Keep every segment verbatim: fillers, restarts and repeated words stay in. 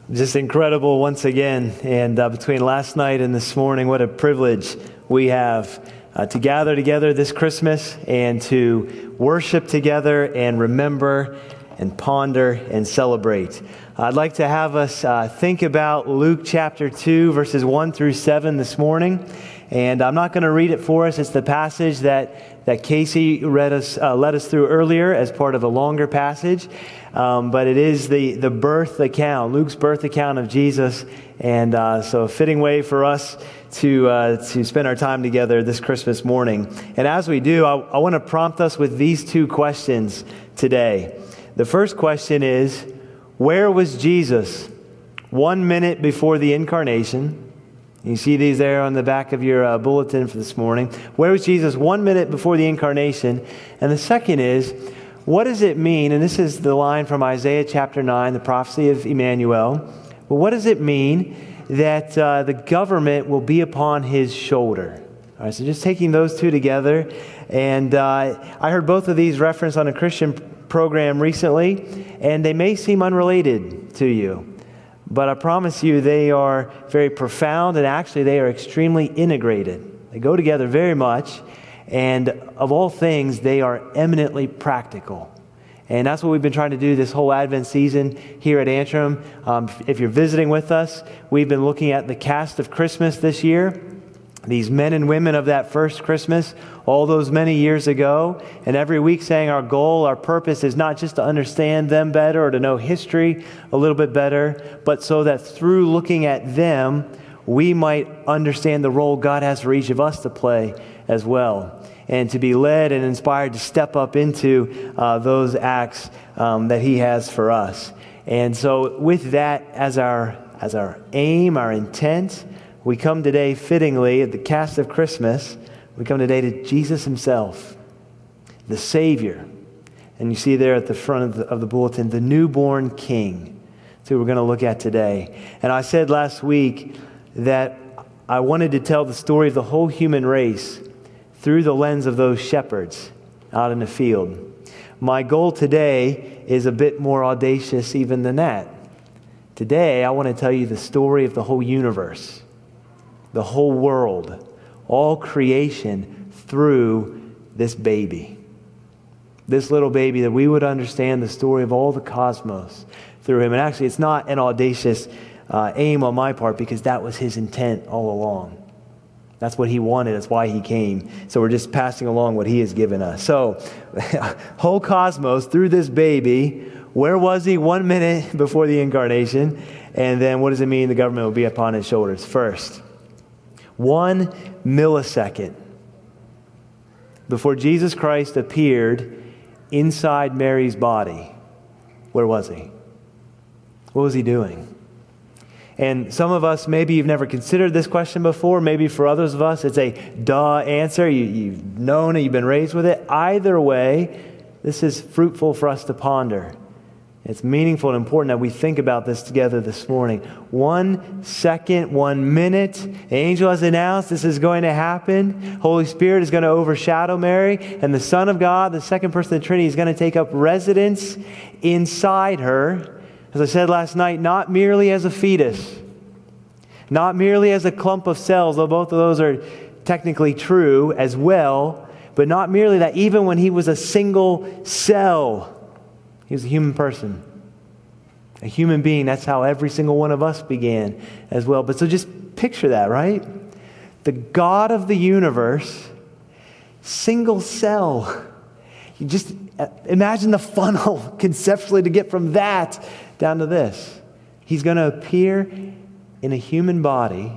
Just incredible once again. And uh, between last night and this morning, what a privilege we have uh, to gather together this Christmas and to worship together and remember and ponder and celebrate. I'd like to have us uh, think about Luke chapter two, verses one through seven this morning. And I'm not going to read it for us. It's the passage that, that Casey read us, uh, led us through earlier as part of a longer passage. Um, but it is the, the birth account, Luke's birth account of Jesus. And uh, so a fitting way for us to uh, to spend our time together this Christmas morning. And as we do, I, I want to prompt us with these two questions today. The first question is, where was Jesus one minute before the incarnation? You see these there on the back of your uh, bulletin for this morning. Where was Jesus one minute before the incarnation? And the second is, what does it mean? And this is the line from Isaiah chapter nine, the prophecy of Emmanuel. But what does it mean that uh, the government will be upon his shoulder? All right, so just taking those two together. And uh, I heard both of these referenced on a Christian program recently, and they may seem unrelated to you. But I promise you they are very profound, and actually they are extremely integrated. They go together very much. And of all things, they are eminently practical. And that's what we've been trying to do this whole Advent season here at Antrim. Um, if you're visiting with us, we've been looking at the cast of Christmas this year. These men and women of that first Christmas, all those many years ago. And every week saying our goal, our purpose is not just to understand them better or to know history a little bit better, but so that through looking at them, we might understand the role God has for each of us to play as well, and to be led and inspired to step up into uh, those acts um, that He has for us. And so with that as our as our aim, our intent, we come today fittingly at the cast of Christmas, we come today to Jesus Himself, the Savior. And you see there at the front of the, of the bulletin, the newborn King. That's who we're going to look at today. And I said last week that I wanted to tell the story of the whole human race through the lens of those shepherds out in the field. My goal today is a bit more audacious even than that. Today, I want to tell you the story of the whole universe, the whole world, all creation through this baby. This little baby, that we would understand the story of all the cosmos through Him. And actually, it's not an audacious uh, aim on my part, because that was His intent all along. That's what He wanted. That's why He came. So we're just passing along what He has given us. So, whole cosmos through this baby. Where was He one minute before the incarnation? And then what does it mean the government will be upon His shoulders? First, one millisecond before Jesus Christ appeared inside Mary's body, where was He? What was He doing? And some of us, maybe you've never considered this question before. Maybe for others of us, it's a duh answer. You, you've known it, you've been raised with it. Either way, this is fruitful for us to ponder. It's meaningful and important that we think about this together this morning. One second, one minute, the angel has announced this is going to happen. Holy Spirit is going to overshadow Mary, and the Son of God, the second person of the Trinity, is going to take up residence inside her. As I said last night, not merely as a fetus, not merely as a clump of cells, though both of those are technically true as well, but not merely that. Even when He was a single cell, He was a human person, a human being. That's how every single one of us began as well. But so just picture that, right? The God of the universe, single cell. You just imagine the funnel conceptually to get from that down to this. He's going to appear in a human body.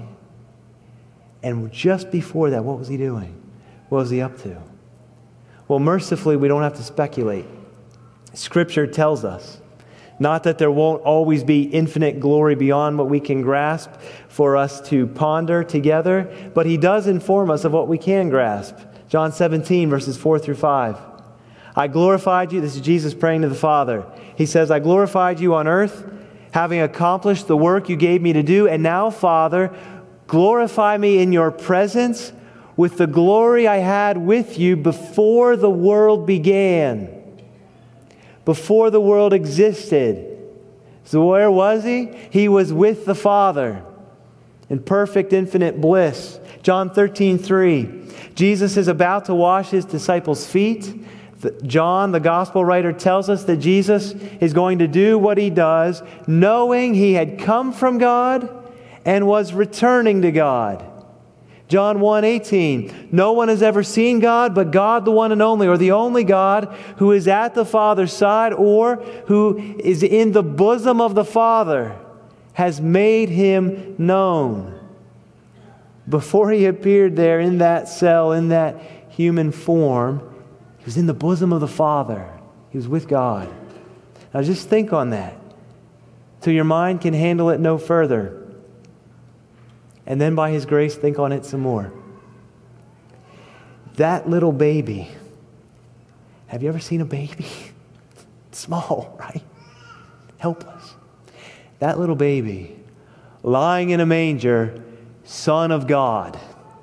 And just before that, what was He doing? What was He up to? Well, mercifully, we don't have to speculate. Scripture tells us, not that there won't always be infinite glory beyond what we can grasp for us to ponder together, but He does inform us of what we can grasp. John seventeen, verses four through five. I glorified you. This is Jesus praying to the Father. He says, I glorified you on earth, having accomplished the work you gave me to do. And now, Father, glorify me in your presence with the glory I had with you before the world began. Before the world existed. So where was he? He was with the Father in perfect infinite bliss. John thirteen three. Jesus is about to wash his disciples' feet. John, the gospel writer, tells us that Jesus is going to do what he does, knowing he had come from God and was returning to God. John one eighteen, no one has ever seen God but God the one and only, or the only God who is at the Father's side or who is in the bosom of the Father has made him known. Before he appeared there in that cell, in that human form, he was in the bosom of the Father. He was with God. Now just think on that till your mind can handle it no further. And then by His grace, think on it some more. That little baby. Have you ever seen a baby? Small, right? Helpless. That little baby lying in a manger, Son of God.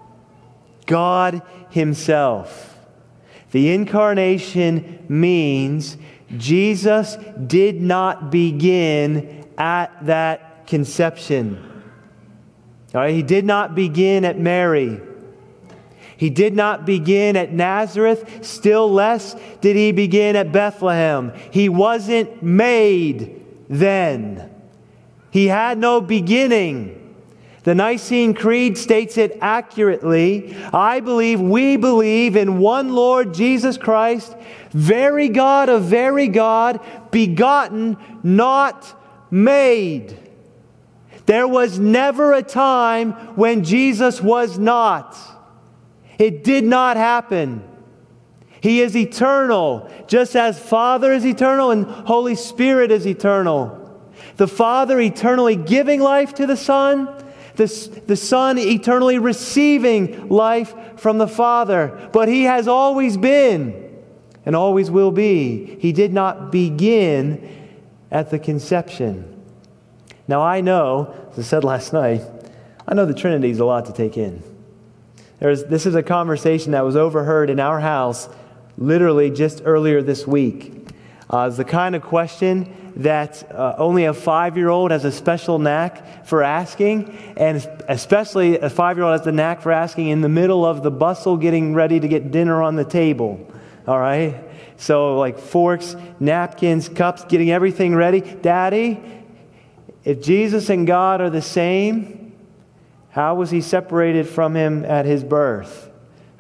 God Himself. The incarnation means Jesus did not begin at that conception. All right, He did not begin at Mary. He did not begin at Nazareth. Still less did He begin at Bethlehem. He wasn't made then. He had no beginning. The Nicene Creed states it accurately. I believe, we believe in one Lord Jesus Christ, very God of very God, begotten, not made. There was never a time when Jesus was not. It did not happen. He is eternal, just as Father is eternal and Holy Spirit is eternal. The Father eternally giving life to the Son, the, the Son eternally receiving life from the Father. But He has always been and always will be. He did not begin at the conception. Now I know, as I said last night, I know the Trinity is a lot to take in. There's, this is a conversation that was overheard in our house literally just earlier this week. Uh, it's the kind of question that uh, only a five-year-old has a special knack for asking, and especially a five-year-old has the knack for asking in the middle of the bustle getting ready to get dinner on the table. All right? So like forks, napkins, cups, getting everything ready. Daddy, if Jesus and God are the same, how was He separated from Him at His birth?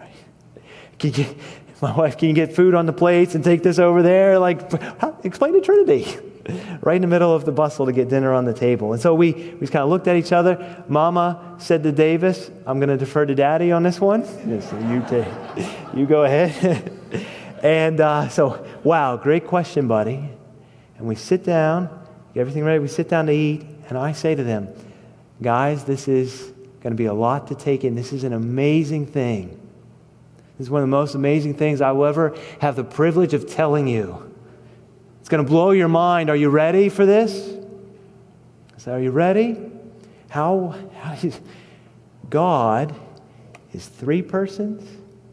Can you, my wife, can you get food on the plates and take this over there? Like, how, explain the Trinity. Right in the middle of the bustle to get dinner on the table. And so we, we just kind of looked at each other. Mama said to Davis, I'm going to defer to Daddy on this one. Yes, you, take, you go ahead. And uh, so, wow, great question, buddy. And we sit down, get everything ready. We sit down to eat. And I say to them, guys, this is going to be a lot to take in. This is an amazing thing. This is one of the most amazing things I will ever have the privilege of telling you. It's going to blow your mind. Are you ready for this? I said, are you ready? How, how is, God is three persons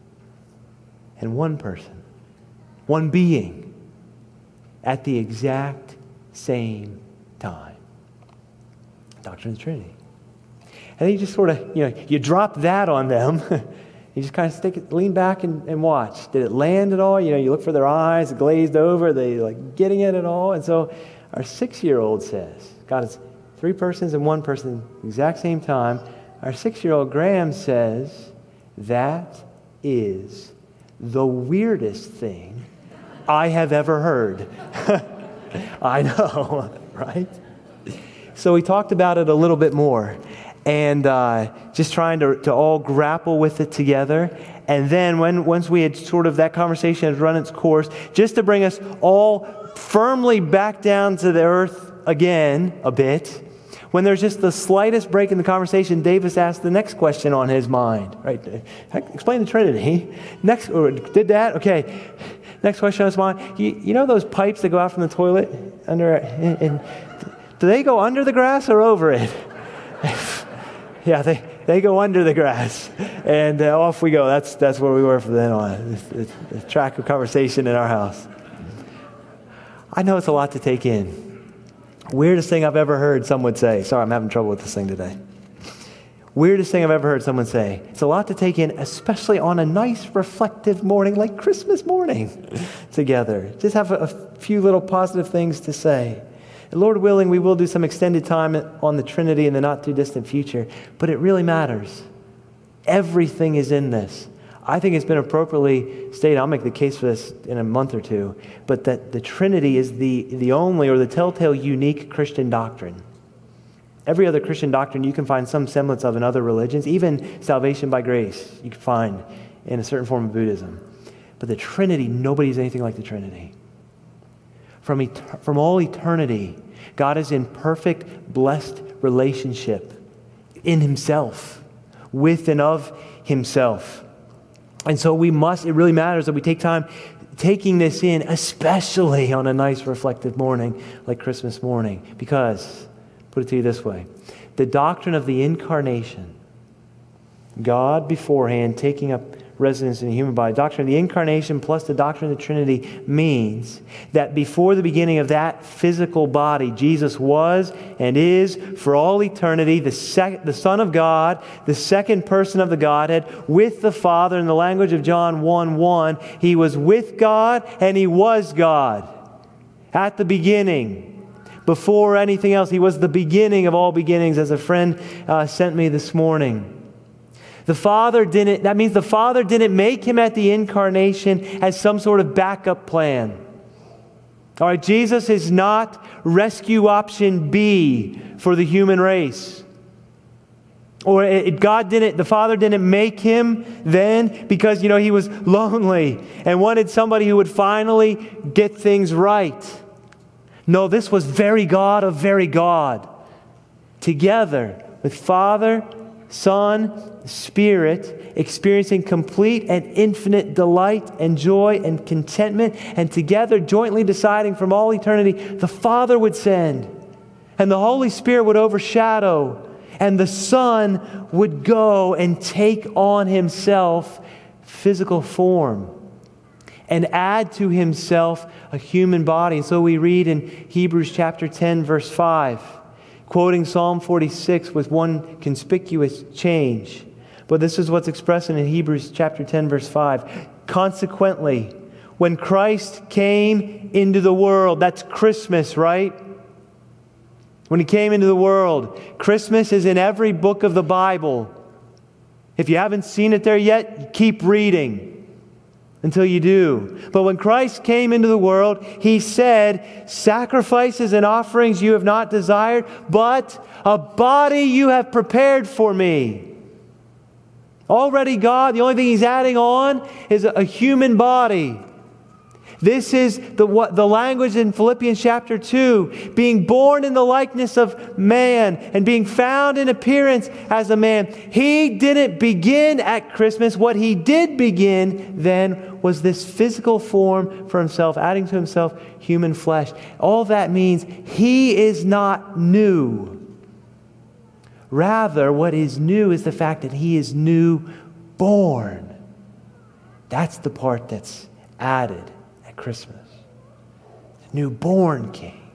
and one person, one being at the exact same time. Doctrine of the Trinity. And then you just sort of, you know, you drop that on them. You just kind of stick it, lean back and, and watch. Did it land at all? You know, you look for their eyes, glazed over. Are they like getting it at all? And so our six-year-old says, God is three persons and one person at the exact same time. Our six-year-old Graham says, that is the weirdest thing I have ever heard. I know, right? So we talked about it a little bit more. And uh, just trying to, to all grapple with it together. And then when once we had sort of, that conversation had run its course, just to bring us all firmly back down to the earth again a bit, when there's just the slightest break in the conversation, Davis asked the next question on his mind. Right? Explain the Trinity. Next, or did that? Okay. Next question on his mind. You, you know those pipes that go out from the toilet? under? And, and, do they go under the grass or over it? Yeah, they, they go under the grass, and uh, off we go. That's that's where we were from then on. It's, it's, it's a track of conversation in our house. I know it's a lot to take in, Weirdest thing I've ever heard someone say. Sorry, I'm having trouble with this thing today. Weirdest thing I've ever heard someone say. It's a lot to take in, especially on a nice reflective morning like Christmas morning together. Just have a, a few little positive things to say. And Lord willing, we will do some extended time on the Trinity in the not too distant future, but it really matters. Everything is in this. I think it's been appropriately stated, I'll make the case for this in a month or two, but that the Trinity is the, the only or the telltale unique Christian doctrine. Every other Christian doctrine you can find some semblance of in other religions, even salvation by grace you can find in a certain form of Buddhism. But the Trinity, nobody's anything like the Trinity. From, et- from all eternity, God is in perfect, blessed relationship in Himself, with and of Himself. And so we must, it really matters that we take time taking this in, especially on a nice reflective morning like Christmas morning. Because, put it to you this way, the doctrine of the incarnation, God beforehand taking up residence in a human body, doctrine of the incarnation plus the doctrine of the Trinity means that before the beginning of that physical body, Jesus was and is for all eternity the, sec- the Son of God, the second person of the Godhead, with the Father. In the language of John one one, He was with God and He was God at the beginning. Before anything else, He was the beginning of all beginnings, as a friend uh, sent me this morning. The Father didn't, that means the Father didn't make Him at the incarnation as some sort of backup plan. All right, Jesus is not rescue option B for the human race. Or it, God didn't, the Father didn't make Him then because, you know, He was lonely and wanted somebody who would finally get things right. No, this was very God of very God. Together with Father, Son, Spirit, experiencing complete and infinite delight and joy and contentment, and together jointly deciding from all eternity the Father would send, and the Holy Spirit would overshadow, and the Son would go and take on Himself physical form and add to Himself a human body. And so we read in Hebrews chapter ten, verse five, quoting Psalm forty-six with one conspicuous change. But this is what's expressed in Hebrews chapter ten, verse five. Consequently, when Christ came into the world, that's Christmas, right? When He came into the world. Christmas is in every book of the Bible. If you haven't seen it there yet, keep reading until you do. But when Christ came into the world, He said, sacrifices and offerings you have not desired, but a body you have prepared for me. Already God, the only thing He's adding on is a human body. This is the, what, the language in Philippians chapter two, being born in the likeness of man and being found in appearance as a man. He didn't begin at Christmas. What He did begin then was this physical form for Himself, adding to Himself human flesh. All that means He is not new. Rather, what is new is the fact that He is new born. That's the part that's added at Christmas. The newborn King.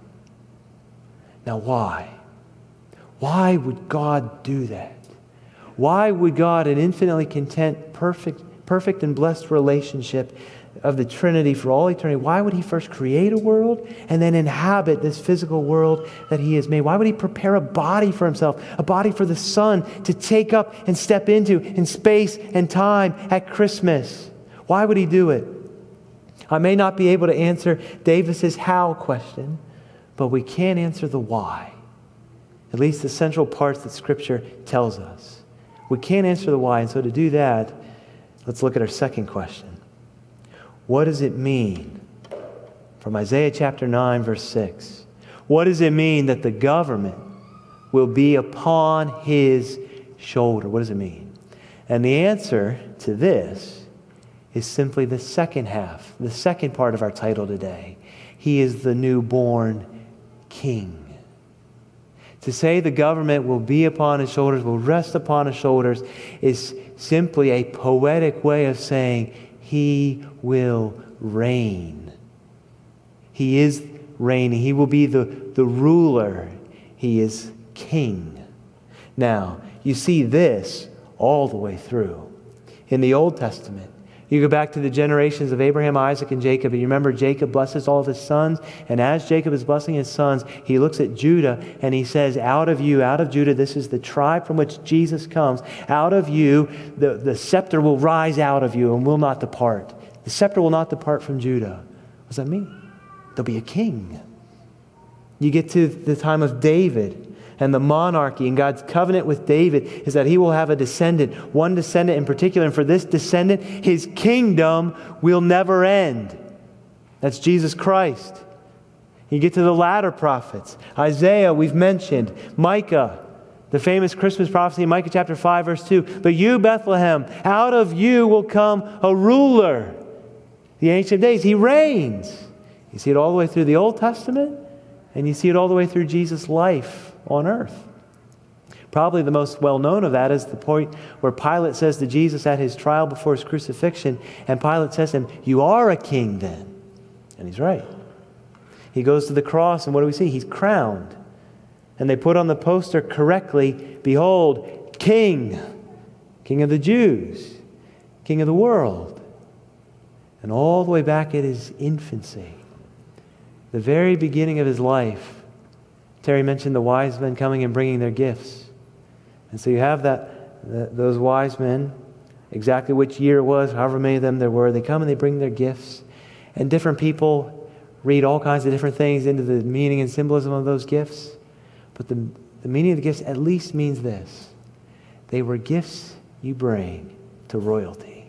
Now why? Why would God do that? Why would God, an infinitely content, perfect, perfect and blessed relationship of the Trinity for all eternity, why would He first create a world and then inhabit this physical world that He has made? Why would He prepare a body for Himself, a body for the Son to take up and step into in space and time at Christmas? Why would He do it? I may not be able to answer Davis's how question, but we can answer the why. At least the central parts that Scripture tells us. We can't answer the why, and so to do that, let's look at our second question. What does it mean? From Isaiah chapter nine, verse six. What does it mean that the government will be upon His shoulder? What does it mean? And the answer to this is simply the second half, the second part of our title today. He is the newborn King. To say the government will be upon His shoulders, will rest upon His shoulders, is simply a poetic way of saying He will reign. He is reigning. He will be the, the ruler. He is king. Now, you see this all the way through. In the Old Testament, you go back to the generations of Abraham, Isaac, and Jacob, and you remember Jacob blesses all of his sons, and as Jacob is blessing his sons, he looks at Judah, and he says, out of you, out of Judah, this is the tribe from which Jesus comes, out of you, the, the scepter will rise out of you and will not depart. The scepter will not depart from Judah. What does that mean? There'll be a king. You get to the time of David, and the monarchy, and God's covenant with David is that he will have a descendant, one descendant in particular, and for this descendant, his kingdom will never end. That's Jesus Christ. You get to the latter prophets. Isaiah, we've mentioned. Micah, the famous Christmas prophecy in Micah chapter five, verse two. But you, Bethlehem, out of you will come a ruler. The Ancient of Days, he reigns. You see it all the way through the Old Testament, and you see it all the way through Jesus' life on earth. Probably the most well-known of that is the point where Pilate says to Jesus at his trial before his crucifixion, and Pilate says to him, you are a king then. And he's right. He goes to the cross, and what do we see? He's crowned. And they put on the poster correctly, behold, King, King of the Jews, King of the world. And all the way back at his infancy, the very beginning of his life, Terry mentioned the wise men coming and bringing their gifts. And so you have that, the, those wise men, exactly which year it was, however many of them there were, they come and they bring their gifts. And different people read all kinds of different things into the meaning and symbolism of those gifts. But the, the meaning of the gifts at least means this. They were gifts you bring to royalty.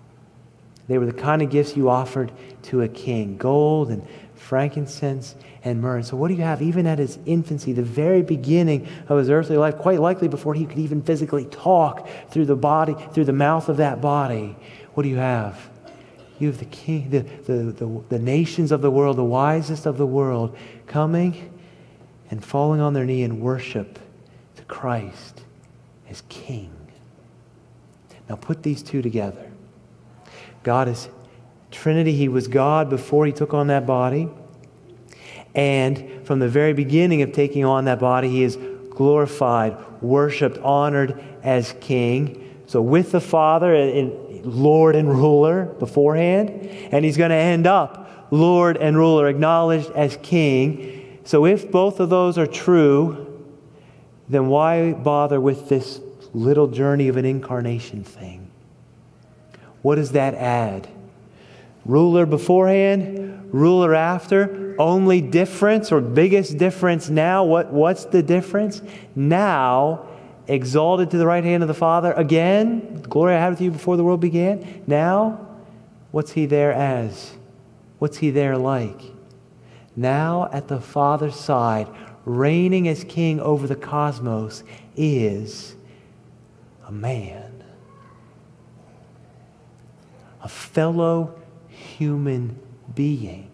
They were the kind of gifts you offered to a king. Gold and frankincense and myrrh. And so what do you have even at his infancy, the very beginning of his earthly life, quite likely before he could even physically talk through the body, through the mouth of that body? What do you have? You have the king, the, the, the, the nations of the world, the wisest of the world, coming and falling on their knee in worship to Christ as king. Now put these two together. God is Trinity. He was God before he took on that body. And from the very beginning of taking on that body, he is glorified, worshiped, honored as king. So with the Father, in Lord and ruler beforehand. And he's going to end up Lord and ruler, acknowledged as king. So if both of those are true, then why bother with this little journey of an incarnation thing? What does that add? Ruler beforehand, ruler after. Only difference or biggest difference now. What, what's the difference? Now, exalted to the right hand of the Father again. The glory I had with you before the world began. Now, what's he there as? What's he there like? Now at the Father's side, reigning as king over the cosmos, is a man. A fellow human being.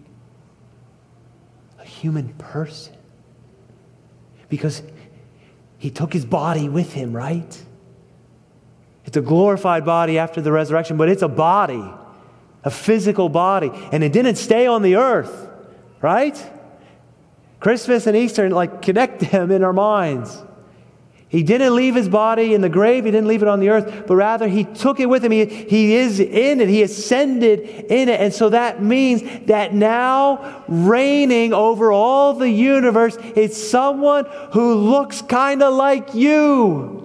A human person. Because he took his body with him, right? It's a glorified body after the resurrection, but it's a body. A physical body. And it didn't stay on the earth, right? Christmas and Easter like connect them in our minds. He didn't leave his body in the grave. He didn't leave it on the earth, but rather he took it with him. He, he is in it. He ascended in it. And so that means that now reigning over all the universe is someone who looks kind of like you.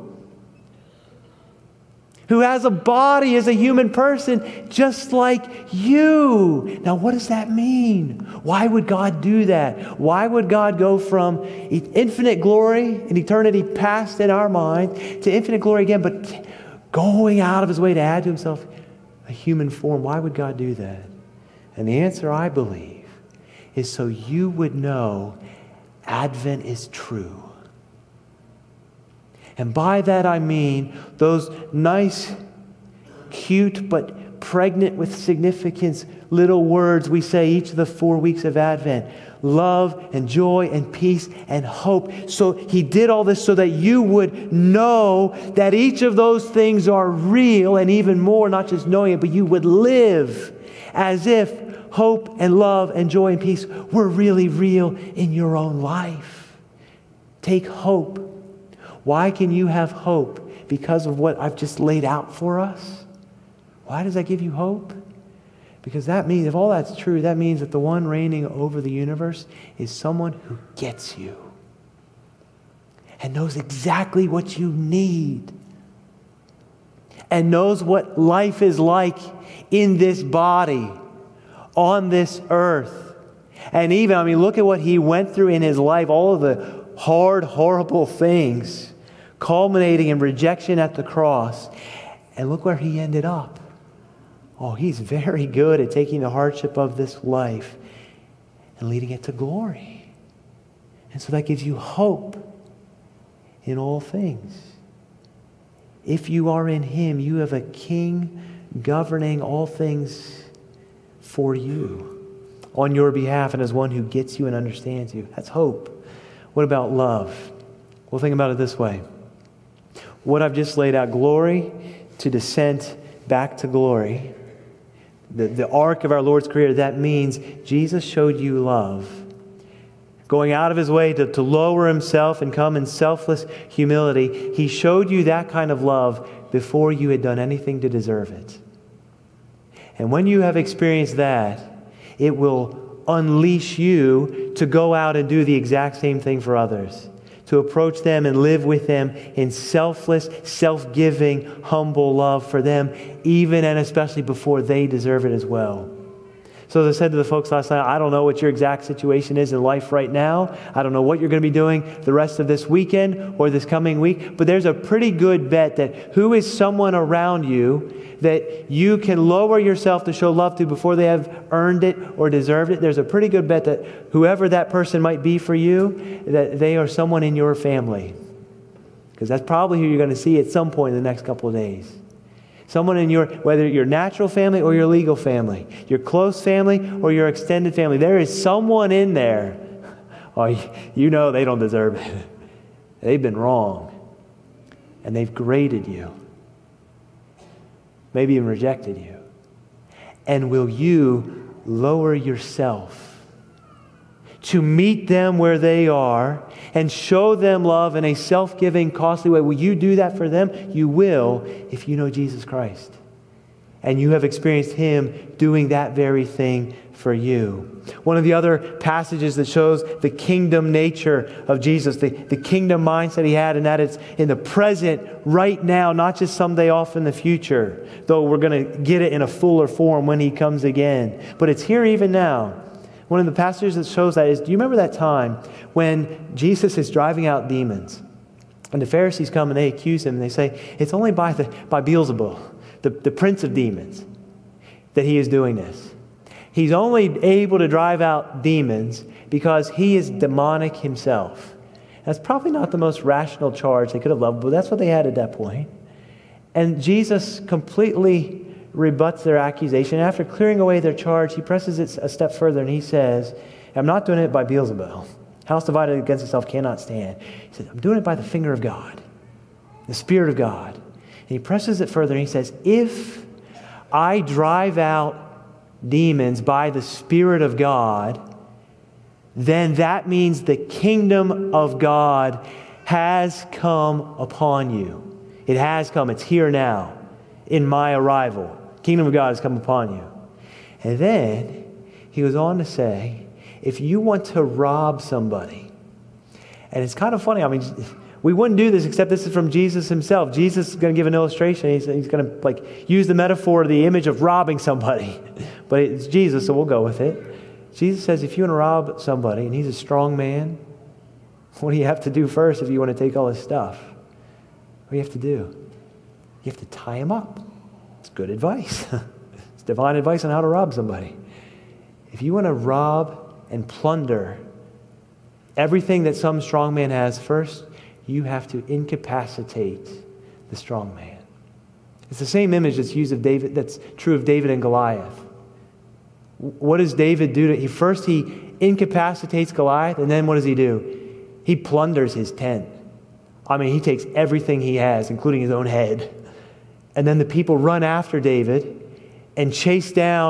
Who has a body as a human person just like you. Now what does that mean? Why would God do that? Why would God go from infinite glory and eternity past in our mind to infinite glory again, but going out of his way to add to himself a human form? Why would God do that? And the answer, I believe, is so you would know Advent is true. And by that I mean those nice, cute, but pregnant with significance little words we say each of the four weeks of Advent. Love and joy and peace and hope. So he did all this so that you would know that each of those things are real, and even more, not just knowing it, but you would live as if hope and love and joy and peace were really real in your own life. Take hope. Why can you have hope? Because of what I've just laid out for us. Why does that give you hope? Because that means, if all that's true, that means that the one reigning over the universe is someone who gets you and knows exactly what you need and knows what life is like in this body, on this earth. And even, I mean, look at what he went through in his life, all of the hard, horrible things, culminating in rejection at the cross. And look where he ended up. Oh, he's very good at taking the hardship of this life and leading it to glory. And so that gives you hope in all things. If you are in him, you have a king governing all things for you, on your behalf, and as one who gets you and understands you. That's hope. What about love? Well, think about it this way. What I've just laid out, glory to descent back to glory, the, the arc of our Lord's career, that means Jesus showed you love, going out of his way to, to lower himself and come in selfless humility. He showed you that kind of love before you had done anything to deserve it. And when you have experienced that, it will unleash you to go out and do the exact same thing for others, to approach them and live with them in selfless, self-giving, humble love for them, even and especially before they deserve it as well. So as I said to the folks last night, I don't know what your exact situation is in life right now. I don't know what you're going to be doing the rest of this weekend or this coming week, but there's a pretty good bet that who is someone around you that you can lower yourself to show love to before they have earned it or deserved it. There's a pretty good bet that whoever that person might be for you, that they are someone in your family. Because that's probably who you're going to see at some point in the next couple of days. Someone in your, whether your natural family or your legal family, your close family or your extended family, there is someone in there. Oh, you know they don't deserve it. They've been wrong. And they've graded you. Maybe even rejected you. And will you lower yourself to meet them where they are and show them love in a self-giving, costly way? Will you do that for them? You will if you know Jesus Christ. And you have experienced him doing that very thing for you. One of the other passages that shows the kingdom nature of Jesus, the, the kingdom mindset he had, and that it's in the present, right now, not just someday off in the future, though we're going to get it in a fuller form when he comes again. But it's here even now. One of the passages that shows that is, do you remember that time when Jesus is driving out demons? And the Pharisees come and they accuse him and they say, it's only by, the, by Beelzebul, the, the prince of demons, that he is doing this. He's only able to drive out demons because he is demonic himself. That's probably not the most rational charge they could have leveled, but that's what they had at that point. And Jesus completely rebuts their accusation. After clearing away their charge, he presses it a step further and he says, I'm not doing it by Beelzebul. House divided against itself cannot stand. He says, I'm doing it by the finger of God, the Spirit of God. And he presses it further and he says, if I drive out demons by the Spirit of God, then that means the kingdom of God has come upon you. It has come. It's here now in my arrival. Kingdom of God has come upon you. And then he goes on to say, if you want to rob somebody, and it's kind of funny, I mean, we wouldn't do this except this is from Jesus himself. Jesus is going to give an illustration. He's, he's going to like use the metaphor, the image of robbing somebody. But it's Jesus, so we'll go with it. Jesus says, if you want to rob somebody, and he's a strong man, what do you have to do first if you want to take all his stuff? What do you have to do? You have to tie him up. It's good advice. It's divine advice on how to rob somebody. If you want to rob and plunder everything that some strong man has, first, you have to incapacitate the strong man. It's the same image that's used of David, that's true of David and Goliath. What does David do? To, he first he incapacitates Goliath, and then what does he do? He plunders his tent. I mean, he takes everything he has, including his own head. And then the people run after David and chase down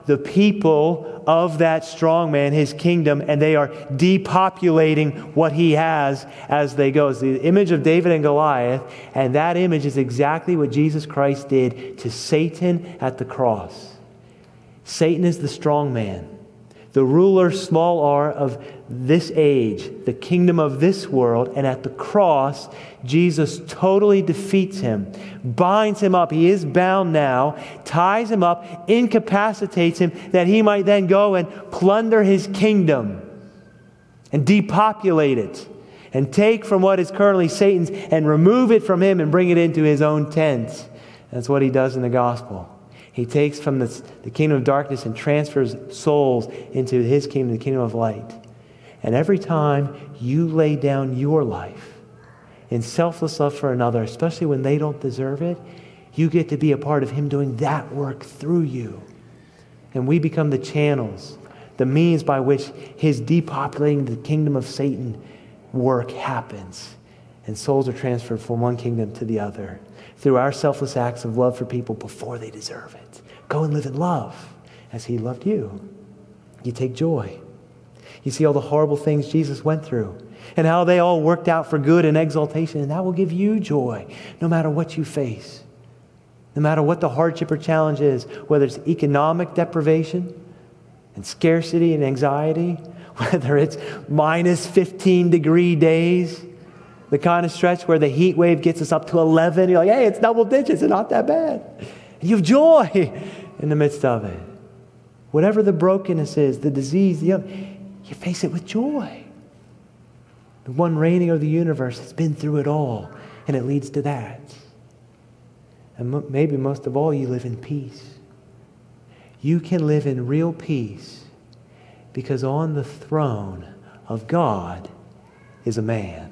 the people of that strong man, his kingdom, and they are depopulating what he has as they go. It's the image of David and Goliath, and that image is exactly what Jesus Christ did to Satan at the cross. Satan is the strong man, the ruler, small r, of this age, the kingdom of this world, and at the cross, Jesus totally defeats him, binds him up. He is bound now, ties him up, incapacitates him, that he might then go and plunder his kingdom and depopulate it and take from what is currently Satan's and remove it from him and bring it into his own tent. That's what he does in the gospel. He takes from the, the kingdom of darkness and transfers souls into his kingdom, the kingdom of light. And every time you lay down your life in selfless love for another, especially when they don't deserve it, you get to be a part of him doing that work through you. And we become the channels, the means by which his depopulating the kingdom of Satan work happens. And souls are transferred from one kingdom to the other through our selfless acts of love for people before they deserve it. Go and live in love as he loved you. You take joy. You see all the horrible things Jesus went through and how they all worked out for good and exaltation, and that will give you joy no matter what you face, no matter what the hardship or challenge is, whether it's economic deprivation and scarcity and anxiety, whether it's minus fifteen degree days, the kind of stretch where the heat wave gets us up to eleven. You're like, hey, it's double digits. It's not that bad. And you have joy in the midst of it. Whatever the brokenness is, the disease, the, you face it with joy. The one reigning over the universe has been through it all, and it leads to that. And mo- maybe most of all, you live in peace. You can live in real peace because on the throne of God is a man.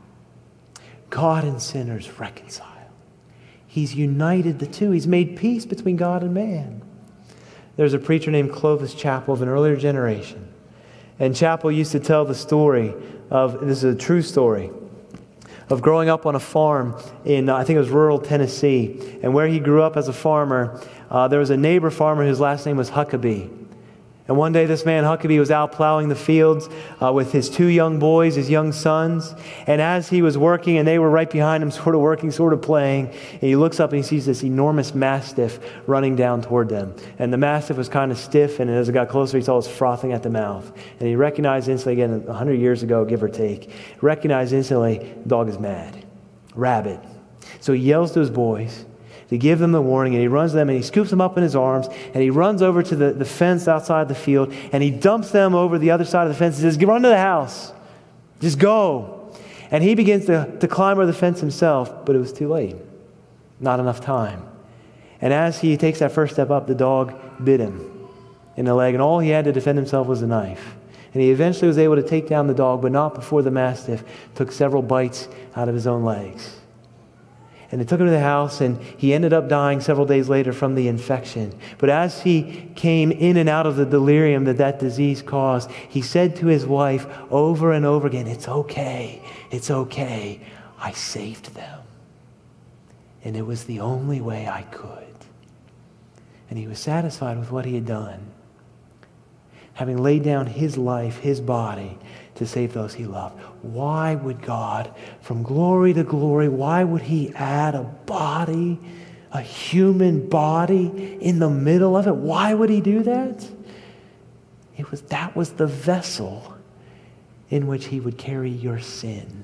God and sinners reconcile. He's united the two. He's made peace between God and man. There's a preacher named Clovis Chappell of an earlier generation. And Chappell used to tell the story of, this is a true story, of growing up on a farm in, I think it was rural Tennessee. And where he grew up as a farmer, uh, there was a neighbor farmer whose last name was Huckabee. And one day this man Huckabee was out plowing the fields uh, with his two young boys, his young sons. And as he was working, and they were right behind him, sort of working, sort of playing, and he looks up and he sees this enormous mastiff running down toward them. And the mastiff was kind of stiff, and as it got closer, he saw it was frothing at the mouth. And he recognized instantly, again, a hundred years ago, give or take, recognized instantly, the dog is mad, rabid. So he yells to his boys to give them the warning, and he runs to them, and he scoops them up in his arms, and he runs over to the, the fence outside the field, and he dumps them over the other side of the fence and says, run to the house. Just go. And he begins to, to climb over the fence himself, but it was too late. Not enough time. And as he takes that first step up, the dog bit him in the leg, and all he had to defend himself was a knife. And he eventually was able to take down the dog, but not before the mastiff took several bites out of his own legs. And they took him to the house, and he ended up dying several days later from the infection. But as he came in and out of the delirium that that disease caused, he said to his wife over and over again, it's okay, it's okay. I saved them. And it was the only way I could. And he was satisfied with what he had done, having laid down his life, his body, to save those he loved. Why would God, from glory to glory, why would he add a body, a human body, in the middle of it? Why would he do that? It was, that was the vessel in which he would carry your sin,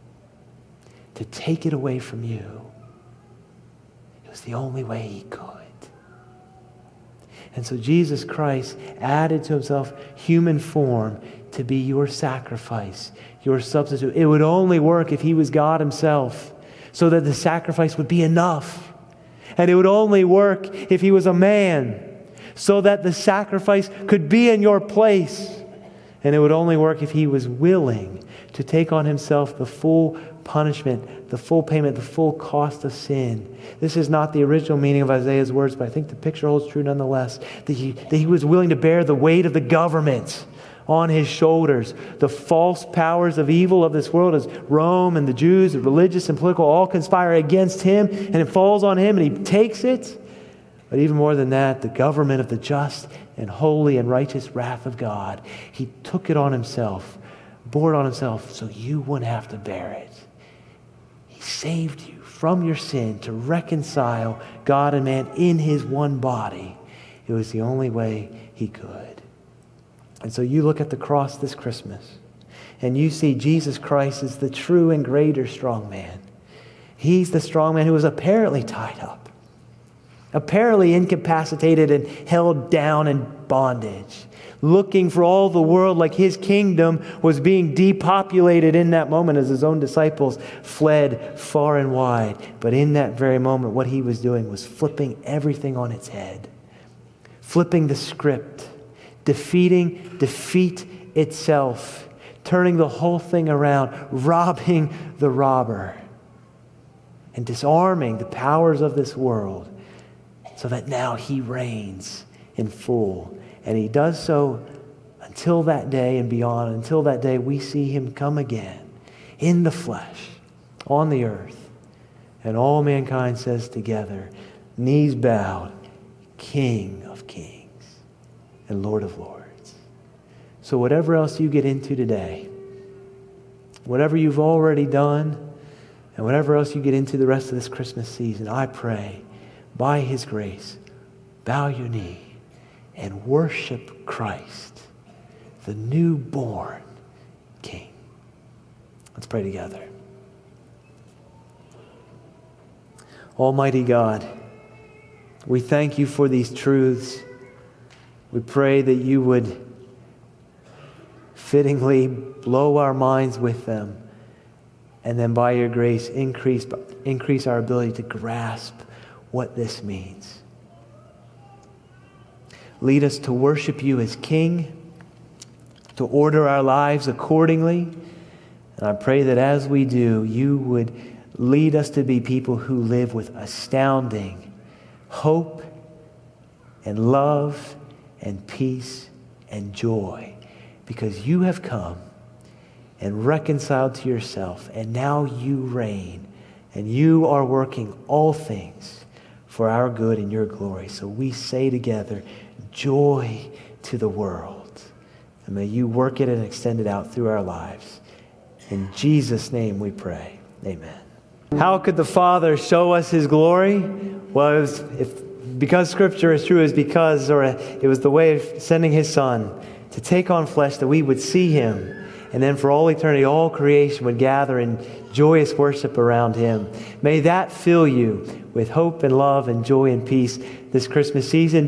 to take it away from you. It was the only way he could. And so Jesus Christ added to himself human form to be your sacrifice, your substitute. It would only work if he was God himself, so that the sacrifice would be enough. And it would only work if he was a man, so that the sacrifice could be in your place. And it would only work if he was willing to take on himself the full punishment, the full payment, the full cost of sin. This is not the original meaning of Isaiah's words, but I think the picture holds true nonetheless, that he, that he was willing to bear the weight of the government on his shoulders. The false powers of evil of this world, as Rome and the Jews, the religious and political, all conspire against him, and it falls on him, and he takes it But even more than that, the government of the just and holy and righteous wrath of God. He took it on himself, bore it on himself so you wouldn't have to bear it. He saved you from your sin to reconcile God and man in his one body. It was the only way he could. And so you look at the cross this Christmas and you see Jesus Christ as the true and greater strong man. He's the strong man who was apparently tied up, apparently incapacitated and held down in bondage, looking for all the world like his kingdom was being depopulated in that moment as his own disciples fled far and wide. But in that very moment, what he was doing was flipping everything on its head, flipping the script, defeating defeat itself, turning the whole thing around, robbing the robber, and disarming the powers of this world so that now he reigns in full. And he does so until that day and beyond. Until that day, we see him come again in the flesh, on the earth. And all mankind says together, knees bowed, King of kings and Lord of lords. So whatever else you get into today, whatever you've already done, and whatever else you get into the rest of this Christmas season, I pray, by his grace, bow your knee and worship Christ, the newborn King. Let's pray together. Almighty God, we thank you for these truths. We pray that you would fittingly blow our minds with them, and then by your grace increase, increase our ability to grasp what this means. Lead us to worship you as King, to order our lives accordingly. And I pray that as we do, you would lead us to be people who live with astounding hope and love and peace and joy, because you have come and reconciled to yourself, and now you reign, and you are working all things for our good and your glory. So we say together, joy to the world. And may you work it and extend it out through our lives. In Jesus' name we pray. Amen. How could the Father show us his glory? Well, it was, if, because Scripture is true, is because, or it was the way of sending his Son to take on flesh that we would see him. And then for all eternity, all creation would gather in joyous worship around him. May that fill you with hope and love and joy and peace this Christmas season.